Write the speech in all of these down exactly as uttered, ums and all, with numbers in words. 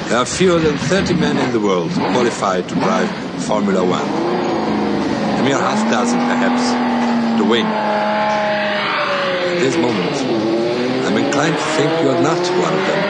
There are fewer than thirty men in the world qualified to drive Formula One. A mere half dozen, perhaps, to win. At this moment, I'm inclined to think you're not one of them.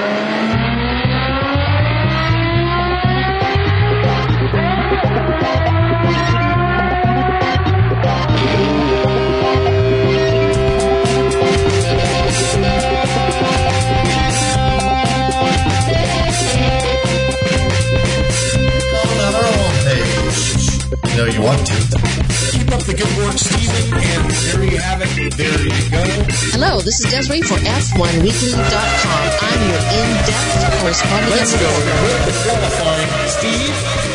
No, you want to. Keep up the good work, Stephen, and there you have it. There you go. Hello, this is Desiree for F one weekly dot com. I'm your in-depth correspondent. Let's go with the qualifying, Steve.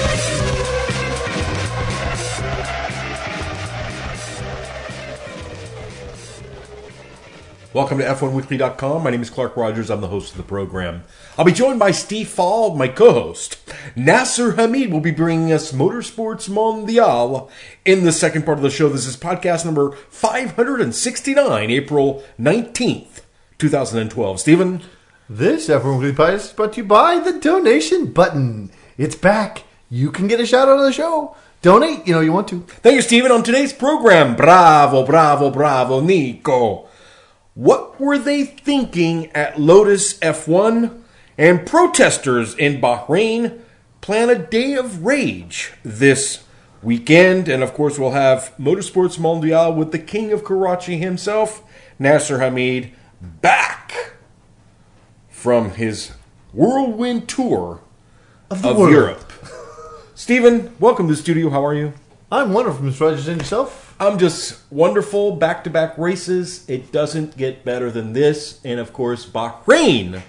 Welcome to F one weekly dot com. My name is Clark Rogers. I'm the host of the program. I'll be joined by Steve Fall, my co-host. Nasser Hamid will be bringing us Motorsports Mondial in the second part of the show. This is podcast number five hundred sixty-nine, April nineteenth, twenty twelve. Stephen? This F one Weekly Podcast is brought to you by the donation button. It's back. You can get a shout out on the show. Donate, you know you want to. Thank you, Stephen. On today's program, bravo, bravo, bravo, Nico. What were they thinking at Lotus F one? And protesters in Bahrain plan a day of rage this weekend. And of course, we'll have Motorsports Mondial with the king of Karachi himself, Nasser Hamid, back from his whirlwind tour Of of, the world. Europe. Stephen, welcome to the studio. How are you? I'm wonderful, Mister Rogers, and yourself? I'm just wonderful. Back-to-back races. It doesn't get better than this. And of course, Bahrain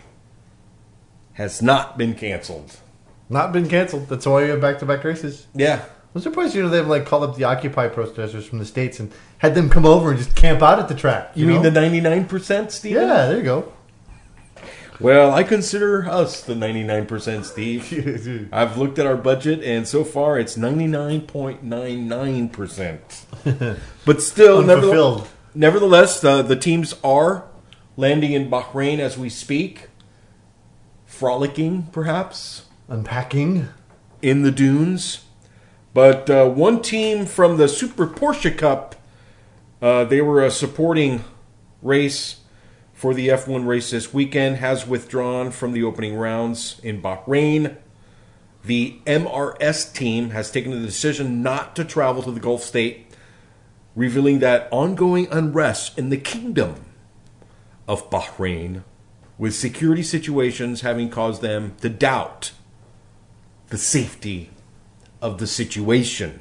has not been canceled. Not been canceled. That's why you have back-to-back races. Yeah. I'm surprised, you know, they've like called up the Occupy protesters from the States and had them come over and just camp out at the track. You, You, mean know? the ninety-nine percent, Stephen? Yeah, there you go. Well, I consider us the ninety-nine percent, Steve. I've looked at our budget, and so far it's ninety-nine point nine nine percent. But still, Unfulfilled. nevertheless, nevertheless the, the teams are landing in Bahrain as we speak. Frolicking, perhaps, Unpacking. in the dunes. But uh, one team from the Super Porsche Cup, uh, they were a supporting race for the F one race this weekend, has withdrawn from the opening rounds in Bahrain. The M R S team has taken the decision not to travel to the Gulf state, revealing that ongoing unrest in the kingdom of Bahrain, with security situations having caused them to doubt the safety of the situation.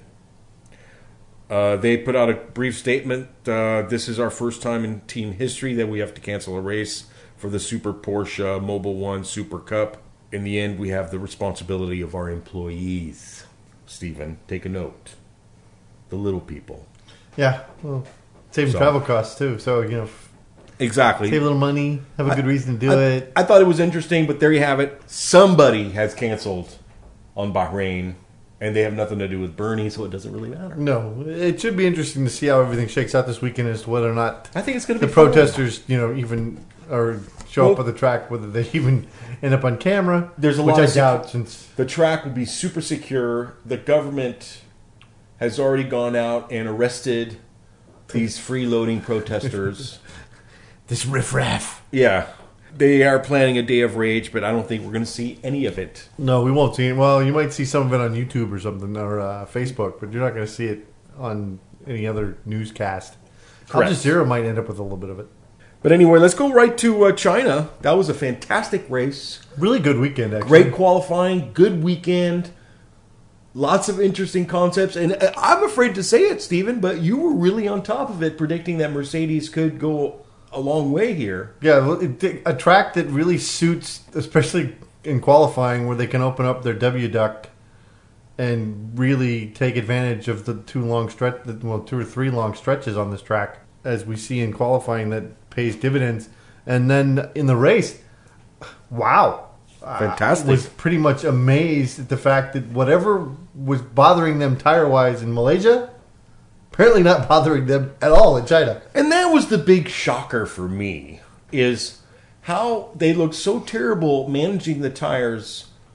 Uh, they put out a brief statement. Uh, this is our first time in team history that we have to cancel a race for the Super Porsche Mobil One Super Cup. In the end, we have the responsibility of our employees. Stephen, take a note. The little people. Yeah. Well, saving So- travel costs, too. So, you know, Exactly. save a little money, have a good reason to do I, it. I thought it was interesting, but there you have it. Somebody has canceled on Bahrain, and they have nothing to do with Bernie, so it doesn't really matter. No, it should be interesting to see how everything shakes out this weekend as to whether or not I think it's going to the be fun. protesters, you know, even or show Well- up at the track, whether they even end up on camera. There's a which lot I of sec- doubt, since The track will be super secure. The government has already gone out and arrested these freeloading protesters. this riffraff. Yeah. They are planning a day of rage, but I don't think we're going to see any of it. No, we won't see it. Well, you might see some of it on YouTube or something, or uh, Facebook, but you're not going to see it on any other newscast. Al Correct. Jazeera might end up with a little bit of it. But anyway, let's go right to uh, China. That was a fantastic race. Really good weekend, actually. Great qualifying, good weekend, lots of interesting concepts. And uh, I'm afraid to say it, Stephen, but you were really on top of it, predicting that Mercedes could go a long way here. Yeah, it- a track that really suits, especially in qualifying, where they can open up their W duct and really take advantage of the two long stretch, well, two or three long stretches on this track, as we see in qualifying, that pays dividends. And then in the race, wow. Fantastic. I was pretty much amazed at the fact that whatever was bothering them tire-wise in Malaysia, apparently not bothering them at all in China. And that was the big shocker for me, is how they looked so terrible managing the tires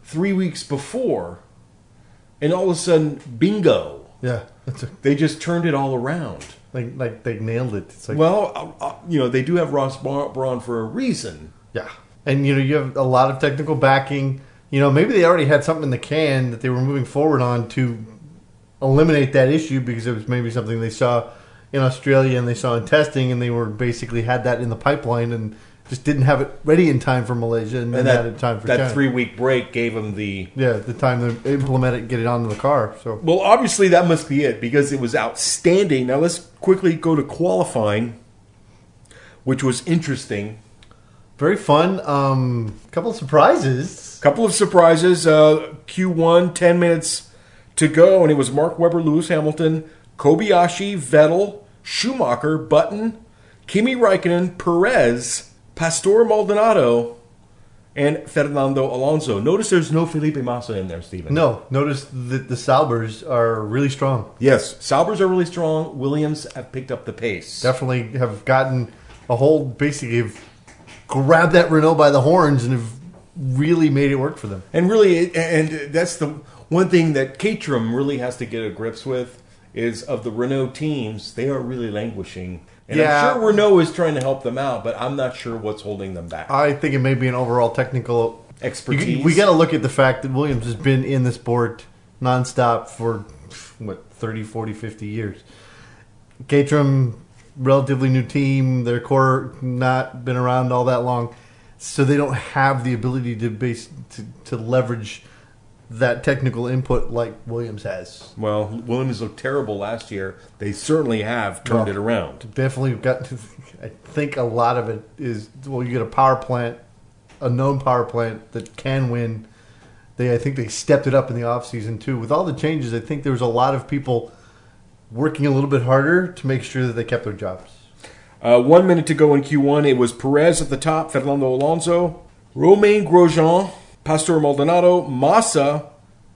three weeks before, and all of a sudden, bingo! Yeah, that's a, They just turned it all around. like like they nailed it. It's like Well, uh, uh, you know, they do have Ross Bra- Braun for a reason. yeah, and you know you have a lot of technical backing. You know, maybe they already had something in the can that they were moving forward on to eliminate that issue because it was maybe something they saw in Australia and they saw in testing, and they were basically had that in the pipeline and just didn't have it ready in time for Malaysia and, And then that, had it time for that China. three-week break gave them the... Yeah, the time to implement it and get it onto the car. So Well, obviously that must be it because it was outstanding. Now let's quickly go to qualifying, which was interesting. very fun. Um, couple of surprises. Couple of surprises. Uh, Q one, ten minutes to go, and it was Mark Webber, Lewis Hamilton, Kobayashi, Vettel, Schumacher, Button, Kimi Raikkonen, Perez, Pastor Maldonado, and Fernando Alonso. Notice there's no Felipe Massa in there, Stephen. No, notice that the Saubers are really strong. Yes, Saubers are really strong. Williams have picked up the pace. Definitely have gotten a hold, basically have grabbed that Renault by the horns and have really made it work for them. And really, and that's the one thing that Caterham really has to get a grips with is of the Renault teams, they are really languishing. And Yeah. I'm sure Renault is trying to help them out, but I'm not sure what's holding them back. I think it may be an overall technical Expertise. You- we got to look at the fact that Williams has been in the sport nonstop for what thirty, forty, fifty years. Caterham, relatively new team, their core not been around all that long, so they don't have the ability to base to, to leverage that technical input like Williams has. Well, Williams looked terrible last year. They certainly have turned Well, it around. Definitely got to, I think a lot of it is, well, you get a power plant, a known power plant that can win. They, I think they stepped it up in the offseason too. With all the changes, I think there was a lot of people working a little bit harder to make sure that they kept their jobs. Uh, one minute to go in Q one. It was Perez at the top, Fernando Alonso, Romain Grosjean, Pastor Maldonado, Massa,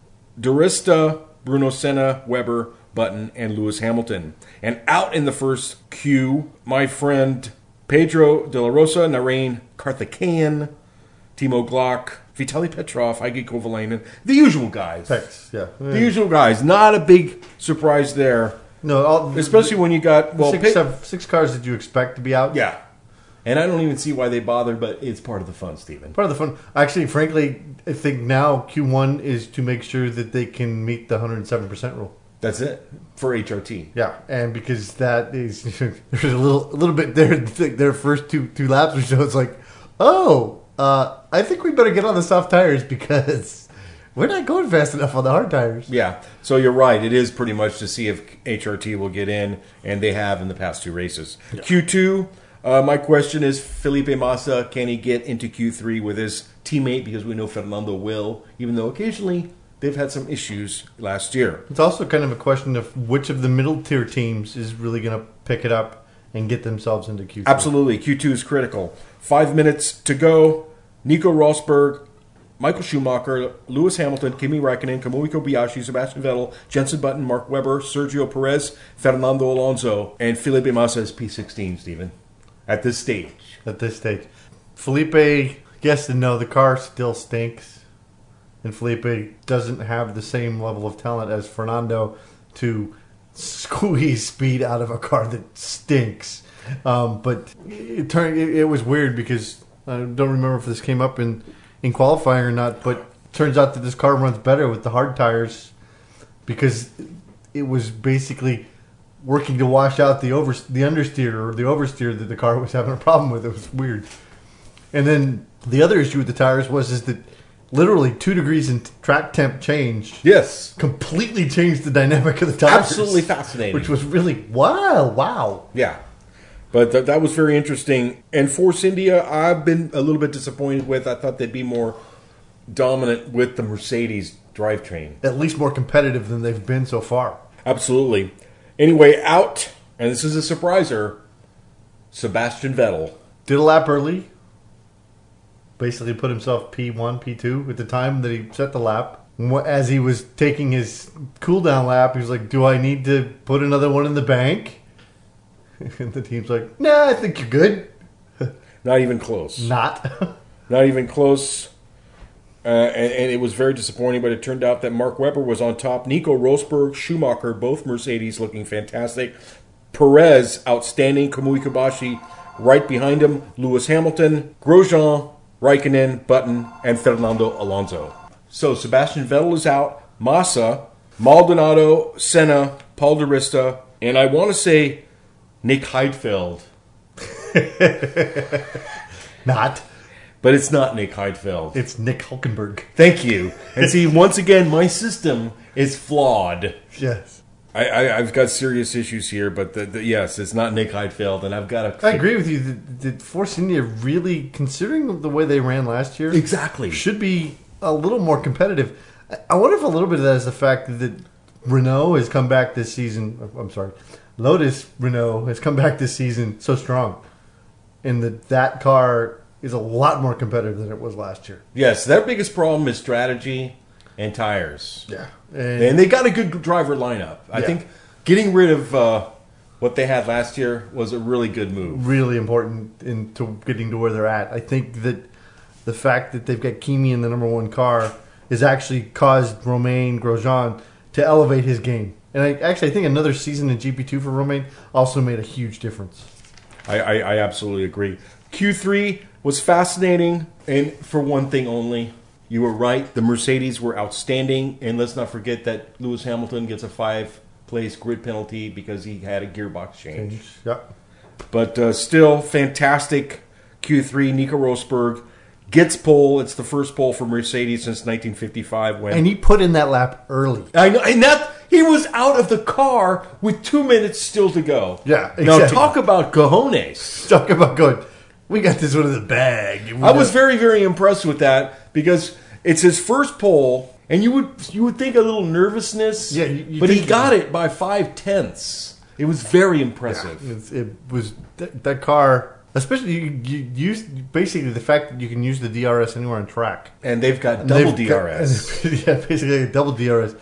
Durista, Bruno Senna, Weber, Button, and Lewis Hamilton. And out in the first Q, my friend Pedro De La Rosa, Narain Karthikeyan, Timo Glock, Vitaly Petrov, Heikki Kovalainen, the usual guys. Thanks. Yeah. The usual guys. Not a big surprise there. No, all, Especially when you got, well, six, Pe- have, six cars that you expect to be out. yeah. And I don't even see why they bothered, but it's part of the fun, Stephen. Part of the fun. Actually, frankly, I think now Q one is to make sure that they can meet the one hundred seven percent rule. That's it for H R T. Yeah, and because that is there's a little a little bit there their first two two laps or so, it's like, oh, uh, I think we better get on the soft tires because we're not going fast enough on the hard tires. Yeah, so you're right. It is pretty much to see if H R T will get in, and they have in the past two races. Yeah. Q two, uh, my question is Felipe Massa, can he get into Q three with his teammate? Because we know Fernando will, even though occasionally they've had some issues last year. It's also kind of a question of which of the middle tier teams is really going to pick it up and get themselves into Q three. Absolutely. Q two is critical. Five minutes to go. Nico Rosberg, Michael Schumacher, Lewis Hamilton, Kimi Raikkonen, Kamui Kobayashi, Sebastian Vettel, Jenson Button, Mark Webber, Sergio Perez, Fernando Alonso, and Felipe Massa is P sixteen, Stephen, at this stage. At this stage. Felipe, yes and no, the car still stinks. And Felipe doesn't have the same level of talent as Fernando to squeeze speed out of a car that stinks. Um, but it turned it, it was weird because I don't remember if this came up in, in qualifying or not, but it turns out that this car runs better with the hard tires because it was basically working to wash out the over the understeer or the oversteer that the car was having a problem with. It was weird. And then the other issue with the tires was is that literally two degrees in track temp change. Yes. Completely changed the dynamic of the tires. Absolutely fascinating. Which was really, wow, wow. Yeah. But th- that was very interesting. And Force India, I've been a little bit disappointed with. I thought they'd be more dominant with the Mercedes drivetrain. At least more competitive than they've been so far. Absolutely. Anyway, out, and this is a surpriser, Sebastian Vettel. Did a lap early. Basically put himself P one, P two at the time that he set the lap. As he was taking his cool down lap, he was like, do I need to put another one in the bank? And the team's like, nah, I think you're good. Not even close. Not. Not even close. uh, and, and it was very disappointing. But it turned out that Mark Webber was on top. Nico Rosberg, Schumacher, both Mercedes looking fantastic. Perez, outstanding. Kamui Kobayashi right behind him. Lewis Hamilton, Grosjean, Raikkonen, Button, and Fernando Alonso. So Sebastian Vettel is out. Massa, Maldonado, Senna, Paul di Resta, and I want to say Nick Heidfeld. Not. But it's not Nick Heidfeld. It's Nick Hulkenberg. Thank you. And see, once again, my system is flawed. Yes. I, I, I've got serious issues here, but the, the, yes, it's not Nick Heidfeld, and I've got to... I agree with you. Did, did Force India really, considering the way they ran last year... Exactly. ...should be a little more competitive. I wonder if a little bit of that is the fact that Renault has come back this season... I'm sorry. Lotus Renault has come back this season so strong. And that that car is a lot more competitive than it was last year. Yes, their biggest problem is strategy and tires. Yeah. And, and they got a good driver lineup. I Yeah. think getting rid of uh, what they had last year was a really good move. Really important into getting to where they're at. I think that the fact that they've got Kimi in the number one car has actually caused Romain Grosjean to elevate his game. And I actually I think another season in G P two for Romain also made a huge difference. I, I, I absolutely agree. Q three was fascinating, and for one thing only. You were right. The Mercedes were outstanding, and let's not forget that Lewis Hamilton gets a five-place grid penalty because he had a gearbox change. Yep. But uh, still, fantastic Q three. Nico Rosberg gets pole. It's the first pole for Mercedes since nineteen fifty-five. When And he put in that lap early. I know, and that he was out of the car with two minutes still to go. Yeah, exactly. Now talk about cojones. Talk about going, we got this one in the bag. I was very, very impressed with that because it's his first pole, and you would you would think a little nervousness. Yeah, you- you but he think- got it by five tenths. It was very impressive. It's, it was that, that car, especially you, you use basically the fact that you can use the D R S anywhere on track. And they've got And double they've D R S. got- yeah, basically double D R S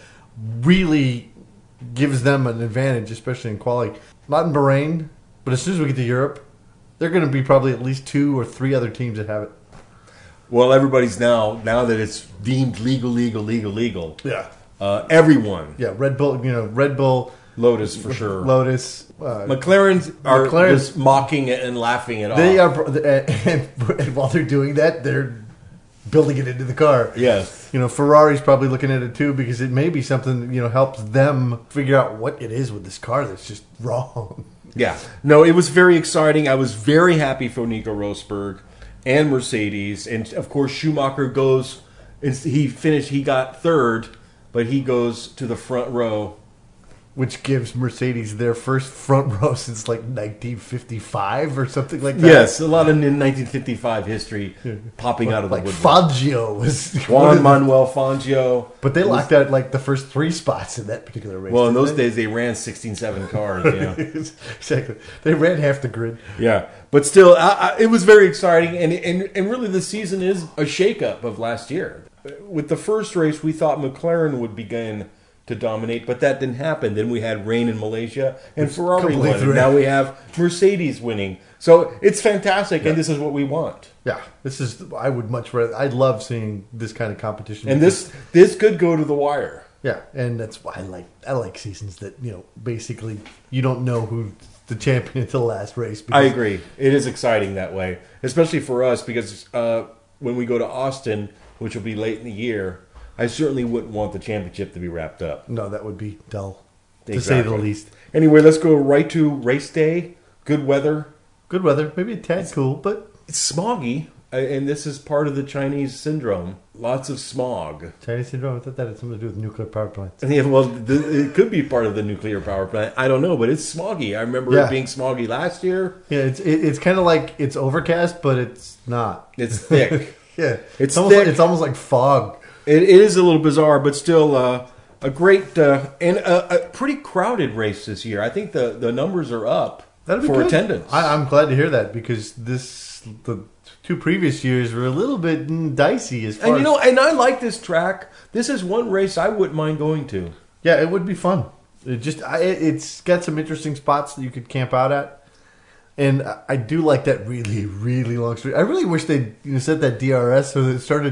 really gives them an advantage, especially in quality. Not in Bahrain, but as soon as we get to Europe, they're going to be probably at least two or three other teams that have it. Well, everybody's now now that it's deemed legal, legal, legal, legal. Yeah, Uh, everyone, yeah. Red Bull, you know, Red Bull, Lotus for sure. Lotus. Uh, McLaren's are McLaren- just mocking it and laughing it they off. are, and, and while they're doing that, they're building it into the car. Yes. You know, Ferrari's probably looking at it too because it may be something that, you know, helps them figure out what it is with this car that's just wrong. Yeah. No, it was very exciting. I was very happy for Nico Rosberg and Mercedes. And, of course, Schumacher goes, he finished, he got third, but he goes to the front row. Which gives Mercedes their first front row since like nineteen fifty-five or something like that. Yes, a lot of nineteen fifty-five history popping out of the Like woodwork. Fangio was Juan Manuel Fangio. But they locked out like the first three spots in that particular race. Well, in didn't those they? days, they ran sixteen seven cars. You know? Exactly. They ran half the grid. Yeah, but still, I, I, it was very exciting, and, and and really, the season is a shakeup of last year. With the first race, we thought McLaren would begin to dominate, but that didn't happen. Then we had rain in Malaysia, and Ferrari completely won. And right. now we have Mercedes winning. So it's fantastic, and this is what we want. Yeah, this is. I would much rather. I love seeing this kind of competition. And this this could go to the wire. yeah, and that's why I like. I like seasons that you know basically you don't know who's the champion until the last race. I because- agree. It is exciting that way, especially for us, because uh, when we go to Austin, which will be late in the year, I certainly wouldn't want the championship to be wrapped up. No, that would be dull, to Exactly. say the least. Anyway, let's go right to race day. Good weather. Good weather, maybe a tad cool, but It's smoggy, uh, and this is part of the Chinese syndrome. Lots of smog. Chinese syndrome. I thought that had something to do with nuclear power plants. And yeah, well, the, it could be part of the nuclear power plant. I don't know, but it's smoggy. I remember Yeah. it being smoggy last year. Yeah, it's it, it's kind of like it's overcast, but it's not. It's thick. Yeah, It's almost thick. like, it's almost like fog. It, it is a little bizarre, but still uh, a great uh, and a, a pretty crowded race this year. I think the, the numbers are up That'd be for good. attendance. I, I'm glad to hear that because this the two previous years were a little bit mm, dicey as far and you as know, and I like this track. This is one race I wouldn't mind going to. yeah, it would be fun. It just I, it- it's got some interesting spots that you could camp out at, and I, I do like that really really long street. I really wish they you know set that D R S so that it started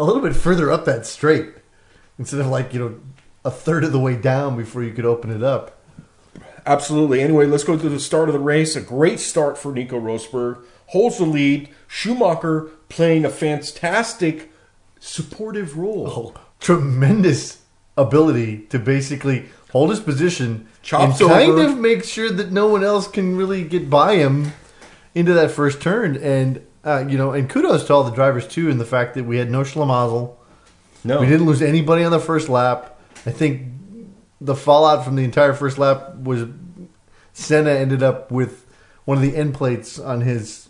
a little bit further up that straight instead of like, you know, a third of the way down before you could open it up. Absolutely. Anyway, let's go to the start of the race. A great start for Nico Rosberg. Holds the lead. Schumacher playing a fantastic supportive role. Oh, tremendous ability to basically hold his position Chops and kind over. of make sure that no one else can really get by him into that first turn. And, uh, you know, and kudos to all the drivers, too, in the fact that we had no Schlamazel. No. We didn't lose anybody on the first lap. I think the fallout from the entire first lap was Senna ended up with one of the end plates on his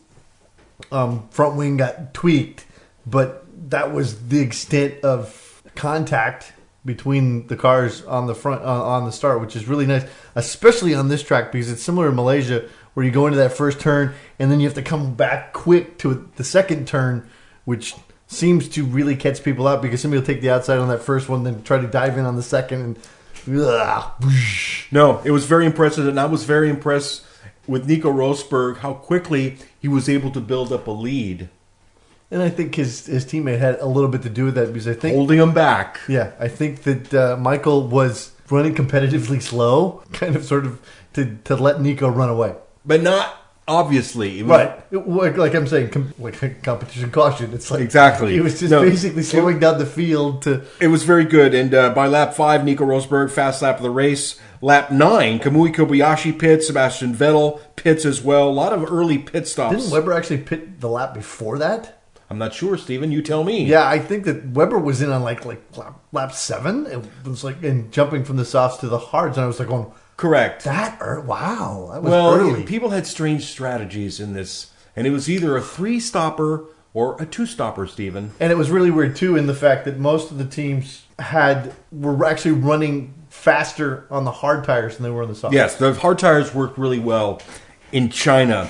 um, front wing got tweaked, but that was the extent of contact between the cars on the front uh, on the start, which is really nice, especially on this track because it's similar in Malaysia where you go into that first turn and then you have to come back quick to the second turn, which seems to really catch people out because somebody will take the outside on that first one, then try to dive in on the second, and ugh, whoosh. No, it was very impressive, and I was very impressed with Nico Rosberg, how quickly he was able to build up a lead. And I think his his teammate had a little bit to do with that because I think Holding him back. yeah, I think that uh, Michael was running competitively slow, kind of sort of to to let Nico run away. But not obviously. It was- Right, It- like, like I'm saying, com- like competition caution. It's like Exactly. He was just No. basically slowing down the field to. It was very good, and uh, by lap five, Nico Rosberg, fast lap of the race. Lap nine, Kamui Kobayashi pits, Sebastian Vettel pits as well. A lot of early pit stops. Didn't Weber actually pit the lap before that? I'm not sure, Steven. You tell me. Yeah, I think that Weber was in on like like lap, lap seven. It was like and jumping from the softs to the hards, and I was like, going Correct. that er- wow, that was Well, early. people had strange strategies in this, and it was either a three-stopper or a two-stopper, Steven. And it was really weird too in the fact that most of the teams had were actually running faster on the hard tires than they were on the soft. Yes, the hard tires worked really well in China.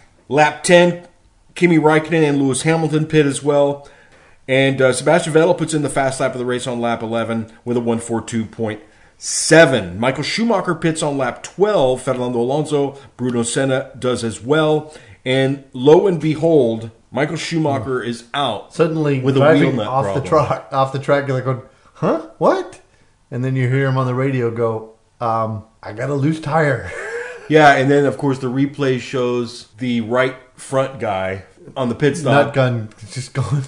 Lap ten, Kimi Raikkonen and Lewis Hamilton pit as well. And uh, Sebastian Vettel puts in the fast lap of the race on lap eleven with a one forty-two point seven. Michael Schumacher pits on lap twelve. Fernando Alonso, Bruno Senna does as well. And lo and behold, Michael Schumacher is out. Suddenly with a wheel driving nut off problem. the track off the track, you're like going, huh? What? And then you hear him on the radio go, um, I got a loose tire. Yeah, and then of course the replay shows the right front guy on the pit stop. Nut gun just going,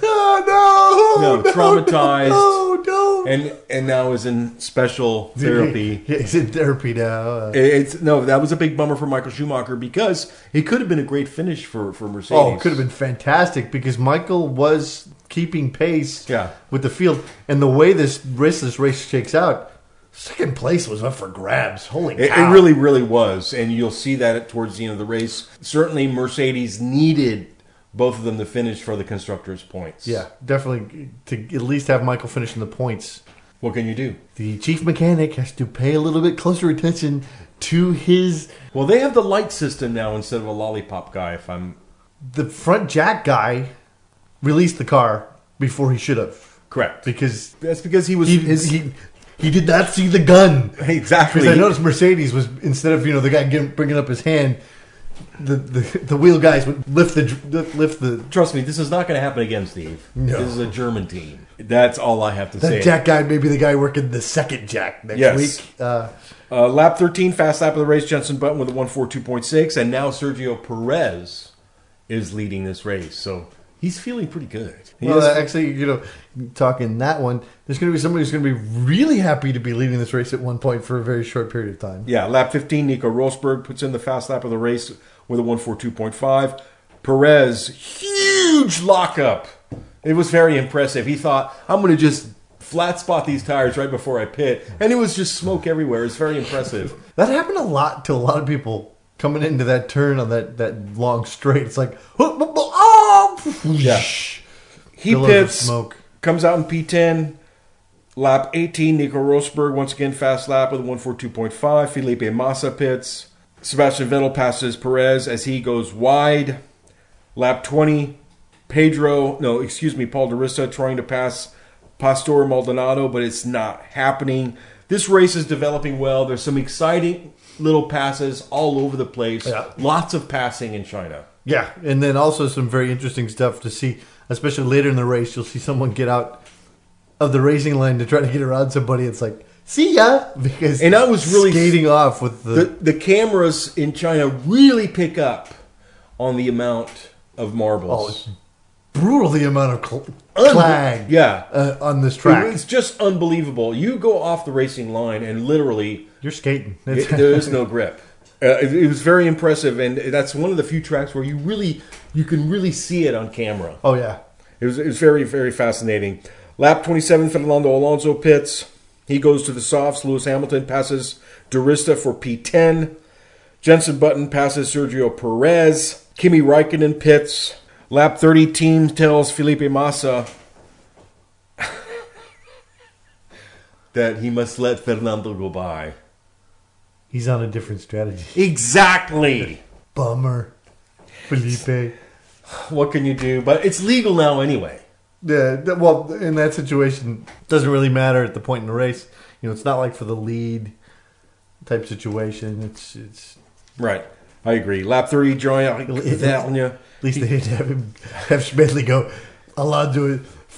oh, no, No, no, traumatized. no, no. And and now is in special therapy. Yeah, he's in therapy now. Uh, It's no, that was a big bummer for Michael Schumacher because it could have been a great finish for, for Mercedes. oh, it could have been fantastic because Michael was keeping pace Yeah. with the field. And the way this race, this race shakes out, second place was up for grabs. Holy It, cow. it really, really was, and you'll see that towards the end of the race. Certainly, Mercedes needed both of them to finish for the constructors' points. Yeah, definitely to at least have Michael finish in the points. What can you do? The chief mechanic has to pay a little bit closer attention to his Well, they have the light system now instead of a lollipop guy. If I'm the front jack guy released the car before he should have correct, because that's because he was he his, he, he did not see the gun. exactly. Because I noticed Mercedes was instead of you know the guy getting, bringing up his hand, the, the the wheel guys would lift the lift the Trust me, this is not going to happen again, Steve. No. This is a German team. That's all I have to that say. jack guy may be the guy working the second jack next Yes. week. Uh, Uh, lap thirteen, fast lap of the race, Jenson Button with a one forty-two point six, and now Sergio Perez is leading this race. So he's feeling pretty good. He well, is- uh, actually, you know, talking that one, there's going to be somebody who's going to be really happy to be leading this race at one point for a very short period of time. yeah, lap fifteen, Nico Rosberg puts in the fast lap of the race with a one forty-two point five. Perez, huge lockup. It was very impressive. He thought, I'm going to just flat spot these tires right before I pit. And it was just smoke everywhere. It's very impressive. That happened a lot to a lot of people coming into that turn on that, that long straight. It's like, oh, Yeah. He billows of pits, smoke. comes out in P ten. Lap eighteen, Nico Rosberg, once again fast lap with a one forty-two point five. Felipe Massa pits. Sebastian Vettel passes Perez as he goes wide. Lap twenty, Pedro, no, excuse me, Paul Darissa trying to pass Pastor Maldonado, but it's not happening. This race is developing well. There's some exciting little passes all over the place. Yeah. Lots of passing in China. Yeah, and then also some very interesting stuff to see, especially later in the race, you'll see someone get out of the racing line to try to get around somebody. It's like, see ya, because And I was really skating off with the, The, the cameras in China really pick up on the amount of oh, marbles. it's brutal the amount of cl- Unbe- clag yeah. uh, on this track. It's just unbelievable. You go off the racing line and literally You're skating. it, there is no grip. Uh, it, it was very impressive, and that's one of the few tracks where you really you can really see it on camera. Oh yeah, It was it was very very fascinating. Lap twenty-seven, Fernando Alonso pits. He goes to the softs. Lewis Hamilton passes Durista for P ten. Jenson Button passes Sergio Perez. Kimi Raikkonen pits. Lap thirty, team tells Felipe Massa that he must let Fernando go by. he's on a different strategy. Exactly. Bummer, Felipe. What can you do? But it's legal now anyway. Yeah, th- well, in that situation, it doesn't really matter at the point in the race. You know, it's not like for the lead type situation. It's it's Right. I agree. Lap thirty, Jean Vergne. at least they had to have him have Schmidley go. Alonso,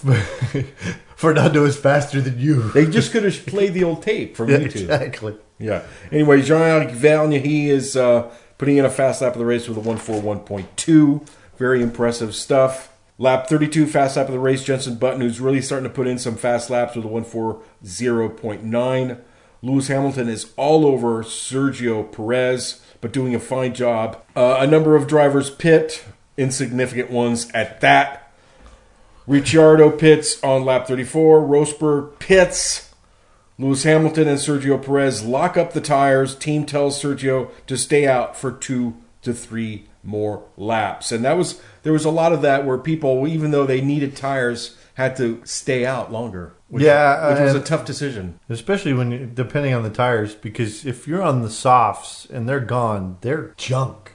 Fernando is faster than you. They just could have played the old tape from Yeah, YouTube. exactly. Yeah. Anyway, Jean-Eric Vergne, he is uh, putting in a fast lap of the race with a one forty-one point two. Very impressive stuff. Lap thirty-two, fast lap of the race, Jenson Button, who's really starting to put in some fast laps with a one forty point nine. Lewis Hamilton is all over Sergio Perez, but doing a fine job. Uh, a number of drivers pit, insignificant ones at that. Ricciardo pits on lap thirty-four. Rosberg pits. Lewis Hamilton and Sergio Perez lock up the tires. Team tells Sergio to stay out for two to three more laps. And that was there was a lot of that where people, even though they needed tires, had to stay out longer. Which, Yeah, which was a and- tough decision. Especially when you- depending on the tires, because if you're on the softs and they're gone, they're junk.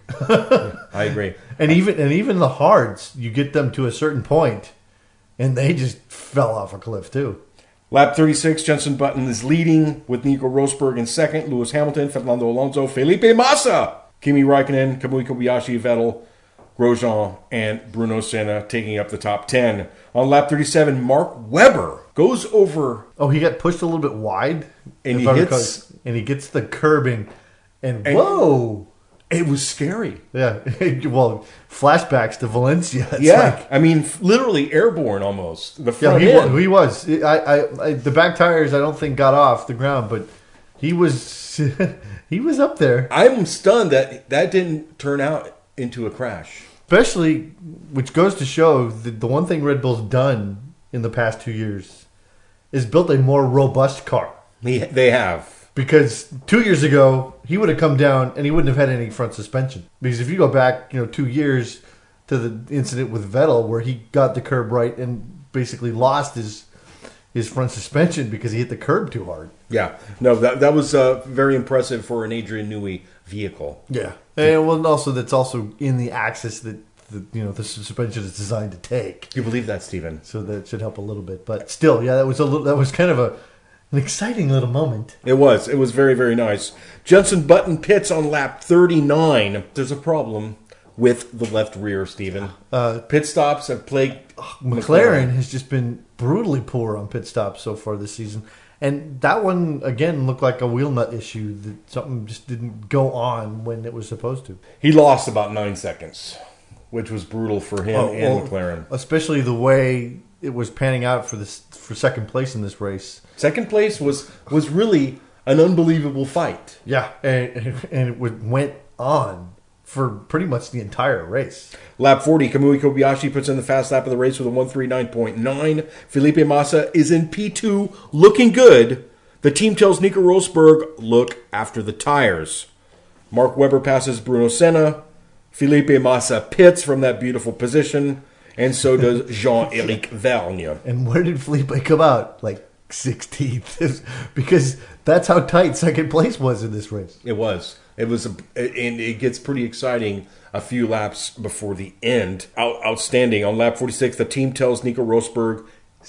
I agree. And even and even the hards, you get them to a certain point, and they just fell off a cliff too. Lap thirty-six, Jenson Button is leading with Nico Rosberg in second. Lewis Hamilton, Fernando Alonso, Felipe Massa, Kimi Raikkonen, Kamui Kobayashi, Vettel, Grosjean, and Bruno Senna taking up the top ten. On lap thirty-seven, Mark Webber goes over. Oh, he got pushed a little bit wide, And if he I hits- recall, and he gets the curbing, and, And- whoa, It was scary. yeah. Well, flashbacks to Valencia. It's Yeah, like, I mean, f- literally airborne almost. The yeah, front he end. was, he was. I, I, I, the back tires, I don't think got off the ground, but he was, he was up there. I'm stunned that that didn't turn out into a crash. Especially, which goes to show that the one thing Red Bull's done in the past two years is built a more robust car. He, they have. Because two years ago, he would have come down and he wouldn't have had any front suspension. Because if you go back, you know, two years to the incident with Vettel where he got the curb right and basically lost his his front suspension because he hit the curb too hard. Yeah. No, that that was uh, very impressive for an Adrian Newey vehicle. Yeah, and well, and also that's also in the axis that the, you know the suspension is designed to take. You believe that, Stephen? So that should help a little bit. But still, yeah, that was a little, that was kind of a an exciting little moment. It was. It was very, very nice. Jenson Button pits on lap thirty-nine. There's a problem with the left rear, Stephen. Uh, Pit stops have plagued McLaren has just been brutally poor on pit stops so far this season. And that one, again, looked like a wheel nut issue that something just didn't go on when it was supposed to. He lost about nine seconds, which was brutal for him Oh, and well, McLaren. Especially the way it was panning out for this for second place in this race. Second place was was really an unbelievable fight. Yeah, and, and it would- went on for pretty much the entire race. Lap forty, Kamui Kobayashi puts in the fast lap of the race with a one thirty-nine point nine. Felipe Massa is in P two, looking good. The team tells Nico Rosberg, look after the tires. Mark Webber passes Bruno Senna. Felipe Massa pits from that beautiful position. And so does Jean-Eric Vergne. And where did Felipe come out? Like sixteenth. Because that's how tight second place was in this race. It was. It was, a, and it gets pretty exciting a few laps before the end. Out, outstanding. On lap forty-six, the team tells Nico Rosberg,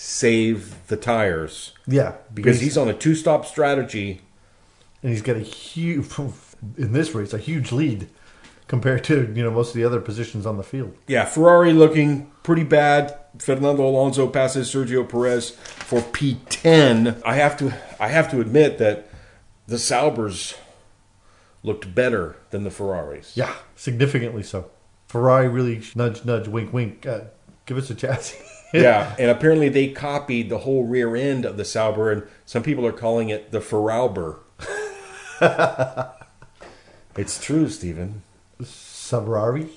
save the tires. Yeah. Because he's on a two-stop strategy. And he's got a huge, in this race, a huge lead. compared to, you know, most of the other positions on the field. Yeah, Ferrari looking pretty bad. Fernando Alonso passes Sergio Perez for P ten. I have to I have to admit that the Saubers looked better than the Ferraris. Yeah, significantly so. Ferrari really nudge, nudge, wink, wink. Uh, give us a chassis. Yeah, and apparently they copied the whole rear end of the Sauber, and some people are calling it the Ferrauber. It's true, Stephen. Ferrari.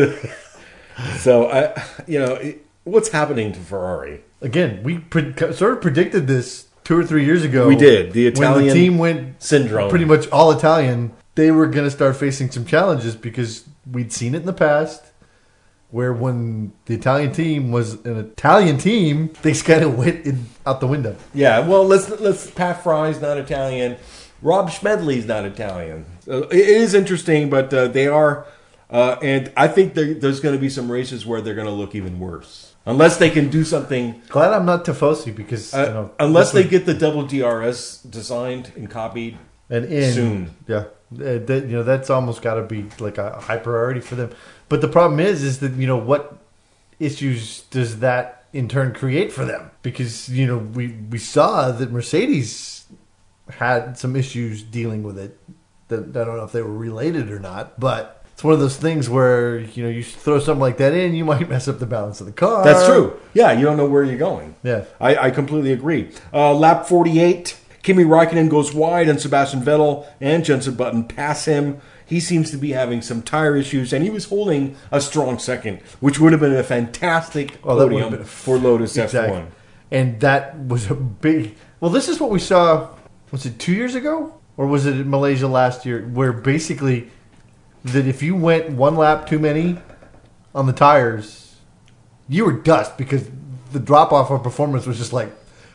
So, I, you know, it, what's happening to Ferrari? Again, we pre- sort of predicted this two or three years ago. We did. The Italian when the team went syndrome. Pretty much all Italian. They were going to start facing some challenges because we'd seen it in the past where when the Italian team was an Italian team, they kind of went in, out the window. Yeah, well, let's let's. Pat Fry's not Italian. Rob Schmedley's not Italian. Uh, it is interesting, but uh, they are, uh, and I think there, there's going to be some races where they're going to look even worse unless they can do something. Glad I'm not Tifosi because Uh, you know, unless they would, get the double D R S designed and copied and in soon. Yeah, Uh, that, you know that's almost got to be like a high priority for them. But the problem is, is that you know what issues does that in turn create for them? Because you know we we saw that Mercedes had some issues dealing with it. That I don't know if they were related or not, but it's one of those things where you know you throw something like that in, you might mess up the balance of the car. That's true. Yeah, you don't know where you're going. Yeah, I, I completely agree. Uh, lap forty-eight, Kimi Raikkonen goes wide, and Sebastian Vettel and Jenson Button pass him. He seems to be having some tire issues, and he was holding a strong second, which would have been a fantastic Oh, that would podium have been- for Lotus exactly. F one. And that was a big. Well, this is what we saw. Was it two years ago, or was it in Malaysia last year? Where basically that if you went one lap too many on the tires, you were dust because the drop off of performance was just like,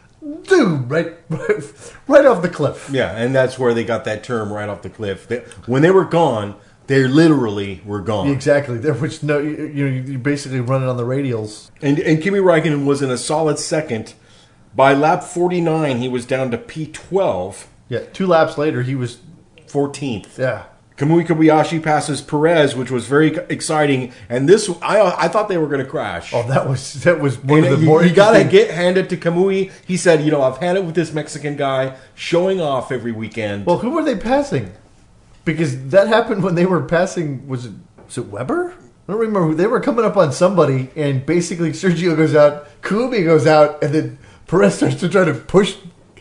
dude, right, right, right off the cliff. Yeah, and that's where they got that term right off the cliff. They, when they were gone, they literally were gone. Exactly. There was no. You know, you basically running on the radials. And, and Kimi Raikkonen was in a solid second. By lap forty-nine, he was down to P twelve. Yeah, two laps later, he was. fourteenth. Yeah. Kamui Kobayashi passes Perez, which was very exciting. And this, I I thought they were going to crash. Oh, that was that was one And of the you, more. you got to interesting- get handed to Kamui. He said, you know, I've had it with this Mexican guy showing off every weekend. Well, who were they passing? Because that happened when they were passing. Was it was it Weber? I don't remember who. They were coming up on somebody, and basically Sergio goes out, Kumi goes out, and then Perez starts to try to push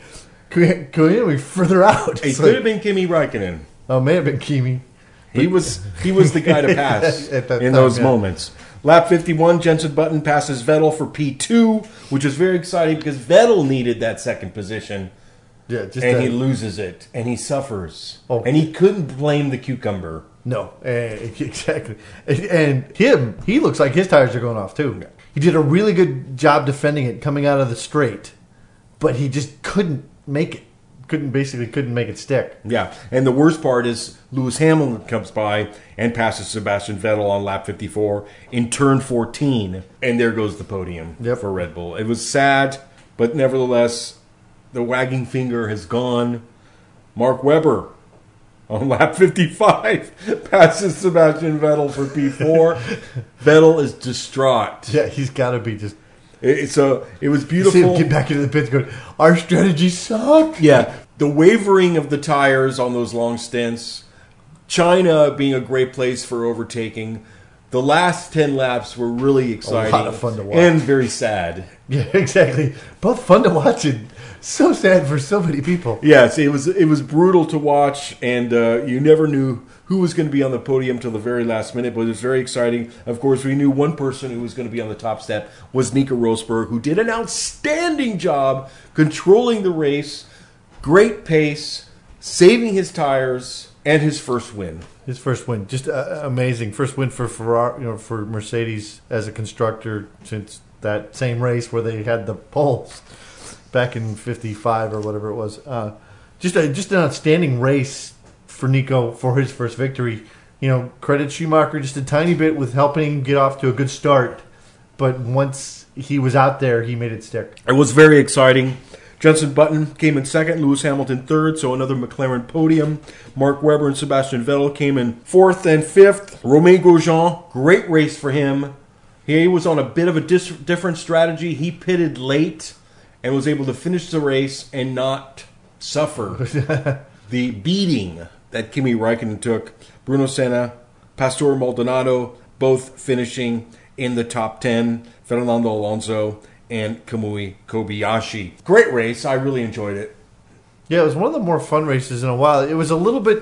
Kumi further out. it It's could like- have been Kimi Raikkonen. Oh, may have been Kimi. He was he was the guy to pass At that in time, those yeah. moments. Lap fifty-one, Jenson Button passes Vettel for P two, which was very exciting because Vettel needed that second position, Yeah, just and that- he loses it, and he suffers. Oh. And he couldn't blame the cucumber. No, eh, exactly. And, and him, he looks like his tires are going off too. He did a really good job defending it coming out of the straight, but he just couldn't make it. Couldn't basically couldn't make it stick. Yeah, and the worst part is Lewis Hamilton comes by and passes Sebastian Vettel on lap fifty-four in turn fourteen, and there goes the podium Yep. for Red Bull. It was sad, but nevertheless, the wagging finger has gone. Mark Webber on lap fifty-five passes Sebastian Vettel for P four. Vettel is distraught. Yeah, he's got to be just. It, so it was See him beautiful. get back into the pits going, our strategy sucked. Yeah, the wavering of the tires on those long stints, China being a great place for overtaking. The last ten laps were really exciting. lot of fun to watch. And very sad. Yeah, exactly. Both fun to watch and so sad for so many people. Yes, it was it was brutal to watch, and uh, you never knew who was going to be on the podium till the very last minute, but it was very exciting. Of course, we knew one person who was going to be on the top step was Nico Rosberg, who did an outstanding job controlling the race, great pace, saving his tires, and his first win. His first win, just uh, amazing. First win for Ferrari, you know, for Mercedes as a constructor since that same race where they had the poles back in fifty-five or whatever it was. Uh, just a, just an outstanding race for Nico for his first victory. You know, credit Schumacher just a tiny bit with helping him get off to a good start, but once he was out there, he made it stick. It was very exciting. Jenson Button came in second, Lewis Hamilton third, so another McLaren podium. Mark Webber and Sebastian Vettel came in fourth and fifth. Romain Grosjean, great race for him. He was on a bit of a dis- different strategy. He pitted late and was able to finish the race and not suffer the beating that Kimi Räikkönen took. Bruno Senna, Pastor Maldonado, both finishing in the top ten. Fernando Alonso and Kamui Kobayashi. Great race. I really enjoyed it. Yeah, it was one of the more fun races in a while. It was a little bit...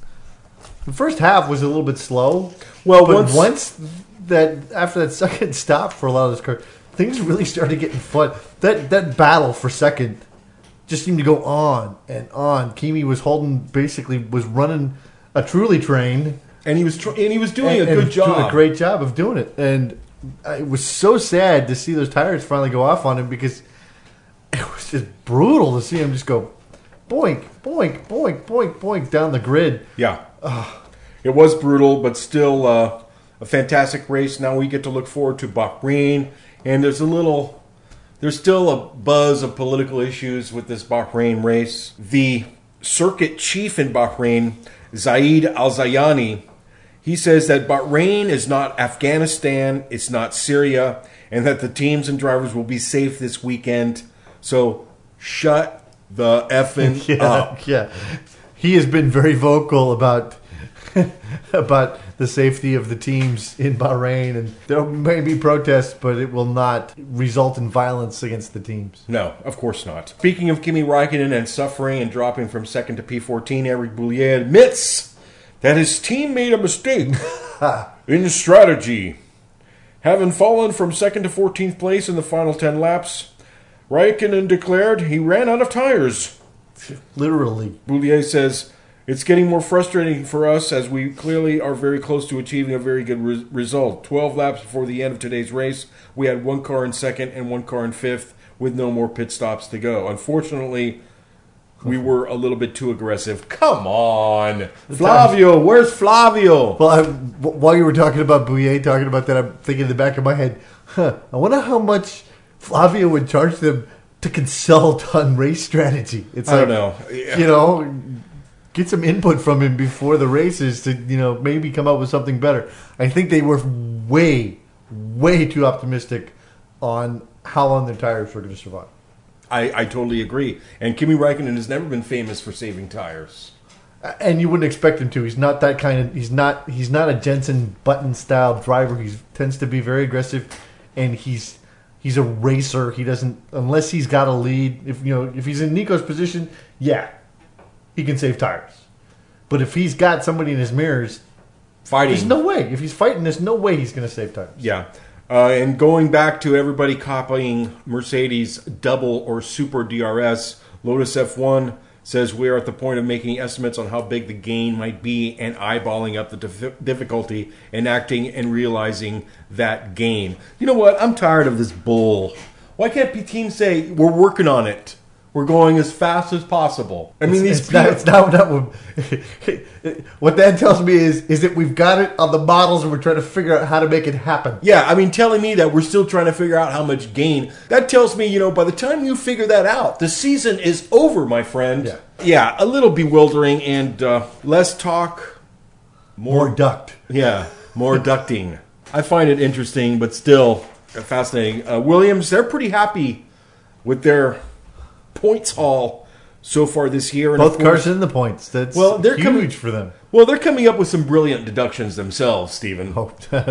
The first half was a little bit slow. Well, but once, once that after that second stop for a lot of this car, things really started getting fun. That that battle for second just seemed to go on and on. Kimi was holding, basically was running a truly train, and he was tr- and he was doing and, a good and job, doing a great job of doing it. And it was so sad to see those tires finally go off on him because it was just brutal to see him just go boink, boink, boink, boink, boink down the grid. Yeah. It was brutal, but still uh, a fantastic race. Now we get to look forward to Bahrain, and there's a little, there's still a buzz of political issues with this Bahrain race. The circuit chief in Bahrain, Zaid Al-Zayani, he says that Bahrain is not Afghanistan, it's not Syria, and that the teams and drivers will be safe this weekend. So shut the effing yeah, up. Yeah, he has been very vocal about about the safety of the teams in Bahrain, and there may be protests, but it will not result in violence against the teams. No, of course not. Speaking of Kimi Räikkönen and suffering and dropping from second to P fourteen, Eric Boullier admits that his team made a mistake in strategy. Having fallen from second to fourteenth place in the final ten laps, Räikkönen declared he ran out of tires. Literally. Boullier says, "It's getting more frustrating for us as we clearly are very close to achieving a very good re- result. twelve laps before the end of today's race, we had one car in second and one car in fifth with no more pit stops to go. Unfortunately, we were a little bit too aggressive." Come on. Flavio, where's Flavio? Well, I, while you were talking about Boullier, talking about that, I'm thinking in the back of my head, huh, I wonder how much Flavio would charge them to consult on race strategy. It's I like, don't know. Yeah. You know, get some input from him before the races to, you know, maybe come up with something better. I think they were way, way too optimistic on how long their tires were going to survive. I, I totally agree. And Kimi Räikkönen has never been famous for saving tires. And you wouldn't expect him to. He's not that kind of. He's not. He's not a Jenson Button style driver. He tends to be very aggressive, and he's he's a racer. He doesn't unless he's got a lead. If you know, if he's in Nico's position, yeah, he can save tires. But if he's got somebody in his mirrors, Fighting. there's no way. If he's fighting, there's no way he's going to save tires. Yeah. Uh, and going back to everybody copying Mercedes double or super D R S, Lotus F one says we're at the point of making estimates on how big the gain might be and eyeballing up the dif- difficulty, enacting and realizing that gain. You know what? I'm tired of this bull. Why can't P teams say, we're working on it? We're going as fast as possible. I mean, it's, these it's not, it's not, not what, what that tells me is is that we've got it on the models and we're trying to figure out how to make it happen. Yeah, I mean, telling me that we're still trying to figure out how much gain, that tells me, you know, by the time you figure that out, the season is over, my friend. Yeah, yeah a little bewildering and uh, less talk, more, more duct. Yeah, more ducting. I find it interesting, but still fascinating. Uh, Williams, they're pretty happy with their points haul so far this year. And both cars in the points. That's well, they're huge coming, for them. Well, they're coming up with some brilliant deductions themselves, Stephen. Oh,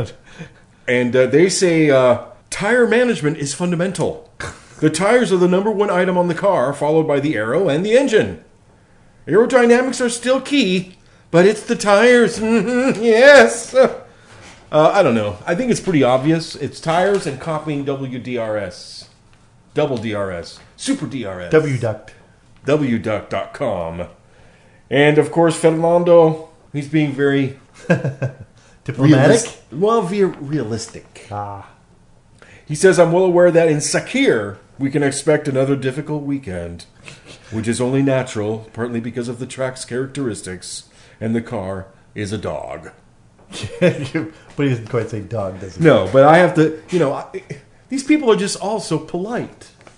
and uh, they say uh, tire management is fundamental. The tires are the number one item on the car, followed by the aero and the engine. Aerodynamics are still key, but it's the tires. Yes. Uh, I don't know. I think it's pretty obvious. It's tires and copying W D R S. Double D R S. Super D R S. W-Duct. W duct dot com. And, of course, Fernando, he's being very... diplomatic? Realist- well, very realistic. Ah. He says, I'm well aware that in Sakir, we can expect another difficult weekend, which is only natural, partly because of the track's characteristics, and the car is a dog. But he doesn't quite say dog, does he? No, but I have to, you know, I, these people are just all so polite.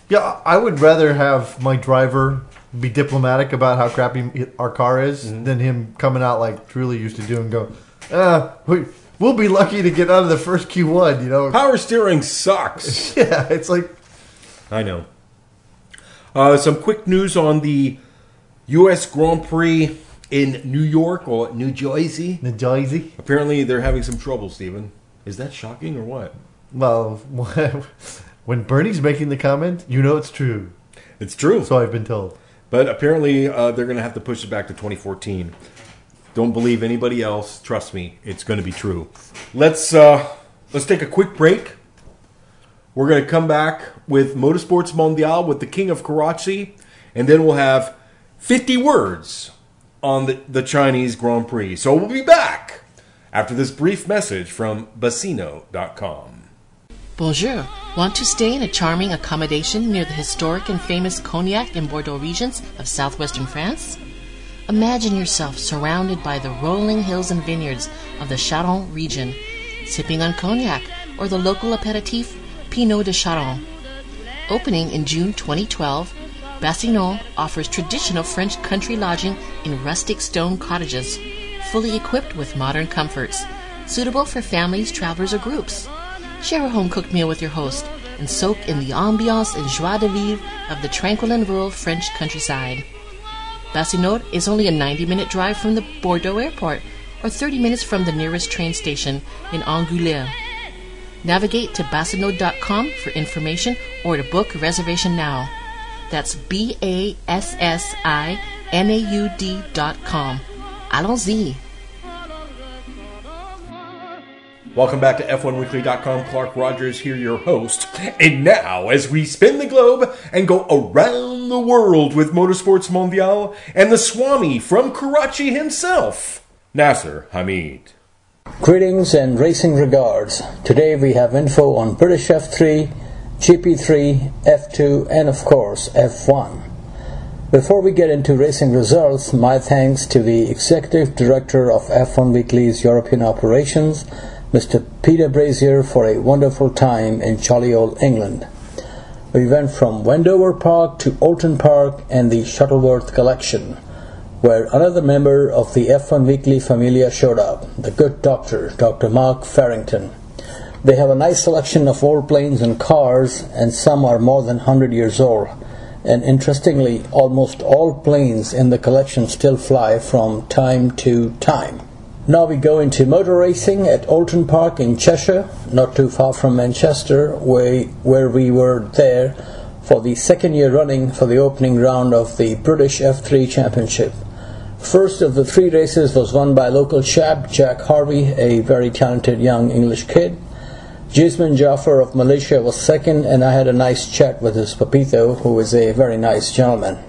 Yeah, I would rather have my driver be diplomatic about how crappy our car is mm-hmm. than him coming out like Truly used to do and go, ah, we, we'll be lucky to get out of the first Q one, you know. Power steering sucks. Yeah, it's like... I know. Uh, some quick news on the U S Grand Prix in New York or New Jersey. New Jersey. Apparently they're having some trouble, Stephen. Is that shocking or what? Well, when Bernie's making the comment, you know it's true. It's true. So I've been told. But apparently uh, they're going to have to push it back to twenty fourteen. Don't believe anybody else. Trust me, it's going to be true. Let's uh, let's take a quick break. We're going to come back with Motorsports Mondial with the King of Karachi, and then we'll have fifty words on the, the Chinese Grand Prix. So we'll be back after this brief message from Bassino dot com. Bonjour. Want to stay in a charming accommodation near the historic and famous Cognac and Bordeaux regions of southwestern France? Imagine yourself surrounded by the rolling hills and vineyards of the Charente region, sipping on cognac or the local aperitif Pinot de Charente. Opening in June twenty twelve, Bassino offers traditional French country lodging in rustic stone cottages, fully equipped with modern comforts, suitable for families, travelers, or groups. Share a home-cooked meal with your host and soak in the ambiance and joie de vivre of the tranquil and rural French countryside. Bassino is only a ninety-minute drive from the Bordeaux airport or thirty minutes from the nearest train station in Angoulême. Navigate to bassino dot com for information or to book a reservation now. That's B A S S I N A U D dot com. Allons-y! Welcome back to F one Weekly dot com. Clark Rogers here, your host. And now, as we spin the globe and go around the world with Motorsports Mondial and the Swami from Karachi himself, Nasser Hamid. Greetings and racing regards. Today we have info on British F three, G P three, F two, and of course F one. Before we get into racing results, my thanks to the Executive Director of F one Weekly's European Operations, Mister Peter Brazier, for a wonderful time in jolly old England. We went from Wendover Park to Oulton Park and the Shuttleworth Collection, where another member of the F one Weekly familia showed up, the good doctor, Doctor Mark Farrington. They have a nice selection of old planes and cars, and some are more than one hundred years old. And interestingly, almost all planes in the collection still fly from time to time. Now we go into motor racing at Oulton Park in Cheshire, not too far from Manchester, where, where we were there for the second year running for the opening round of the British F three Championship. First of the three races was won by local chap Jack Harvey, a very talented young English kid. Jisman Jaffer of Malaysia was second, and I had a nice chat with his papito, who is a very nice gentleman.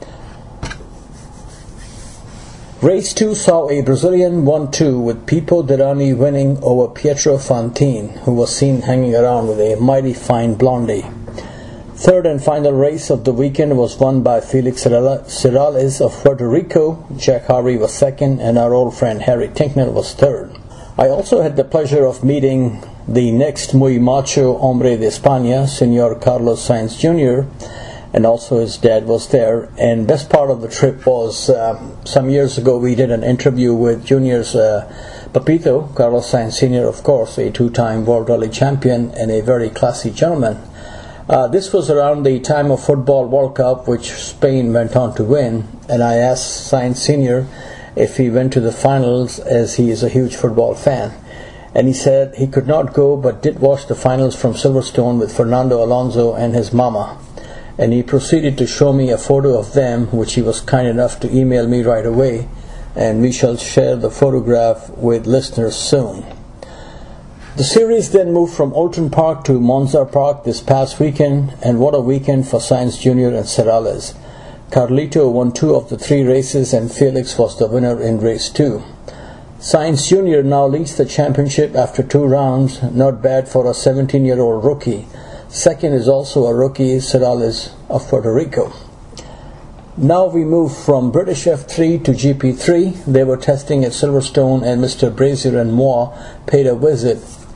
Race two saw a Brazilian one two with Pipo Derani winning over Pietro Fantine, who was seen hanging around with a mighty fine blondie. Third and final race of the weekend was won by Felix Cirales of Puerto Rico. Jack Harvey was second, and our old friend Harry Tinknell was third. I also had the pleasure of meeting the next muy macho hombre de España, Señor Carlos Sainz Junior, and also his dad was there. And best part of the trip was uh, some years ago we did an interview with Junior's uh, papito, Carlos Sainz Senior, of course, a two-time World Rally champion and a very classy gentleman. Uh, this was around the time of Football World Cup, which Spain went on to win, and I asked Sainz Senior if he went to the finals, as he is a huge football fan. And he said he could not go, but did watch the finals from Silverstone with Fernando Alonso and his mama. And he proceeded to show me a photo of them, which he was kind enough to email me right away, and we shall share the photograph with listeners soon. The series then moved from Oulton Park to Monza Park this past weekend, and what a weekend for Sainz Junior and Cirales. Carlito won two of the three races, and Felix was the winner in race two. Sainz Junior now leads the championship after two rounds, not bad for a seventeen-year-old rookie. Second is also a rookie, Cirales of Puerto Rico. Now we move from British F three to G P three. They were testing at Silverstone, and Mister Brazier and moi paid a visit.